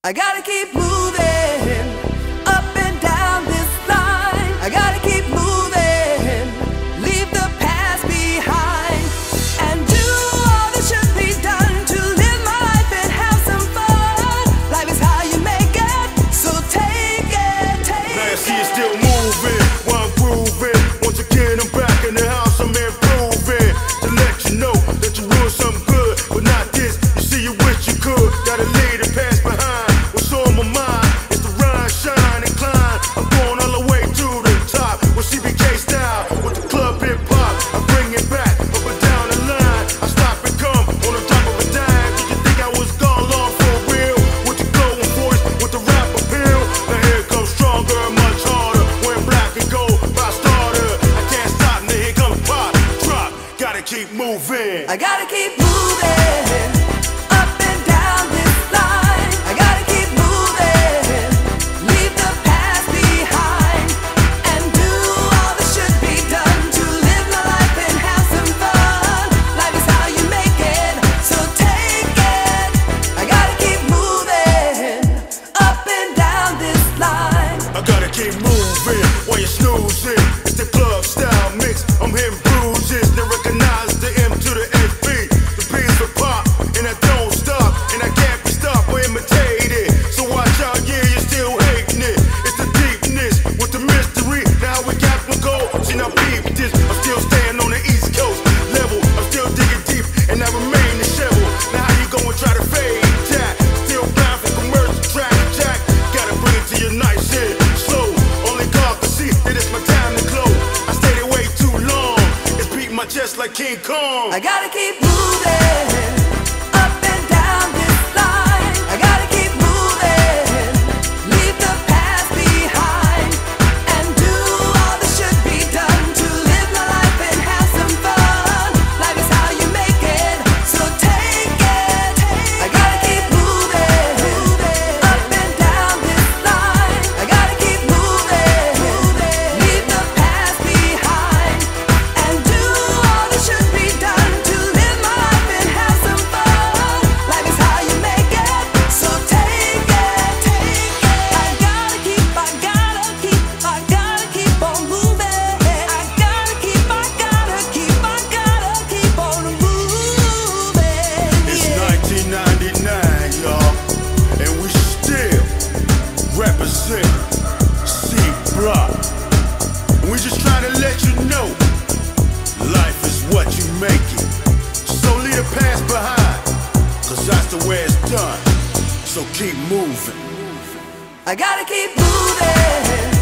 I gotta keep moving up and down this line. I gotta keep moving, leave the past behind, and do all that should be done to live my life and have some fun. Life is how you make it, so take it, take it. Now I see you still moving while I'm grooving. Once again I'm back in the house, I'm improving to let you know that you want something good, but not this. You see you wish you could, gotta leave the past behind. What's on my mind is to rhyme, shine, and climb. I'm going all the way to the top with CBK style, with the club hip hop. I bring it back up and down the line. I stop and come on the top of a dime. Did you think I was gone long for real? With the glowing voice, with the rap appeal. Now here it comes stronger, much harder. When black and gold, by starter. I can't stop, now here comes pop, drop. Gotta keep moving. I gotta keep moving up and down this line. I gotta keep moving, leave the past behind, and do all that should be done to live my life and have some fun. Life is how you make it, so take it. I gotta keep moving up and down this line. I gotta keep moving while you're snoozing. It's the club style mix. I'm hitting bruises. They recognize the M to the SB. The P's for pop, and I don't stop, and I can't be stopped or imitated. So watch out, yeah, you're still hating it. It's the deepness with the mystery. Now we got to go. See, now peep this. I'm still staying on the East Coast level. I'm still digging deep, and I remain the shovel. Now how you gonna try to fade that? Still blind for commercial track, Jack. Gotta bring it to you nice and slow. Only God can see that it's my time to glow. I stayed away too long. It's beating my chest like King Kong. I gotta keep moving up and down this line. I gotta keep moving, leave the past behind, and do all that should be done to live my life and have some fun. Life is how you make it, so take it. I gotta keep moving up and down this line. I gotta keep moving, leave the past behind, and do all that should be done to live my life and have some fun. Life is how you make it, so take it, take it. I gotta keep on moving. I gotta keep on moving. It's 1999, y'all, and we still represent C-Block. We just trying to let you know, life is what you make it. So leave the past behind, cause that's the way it's done. So keep moving. I gotta keep moving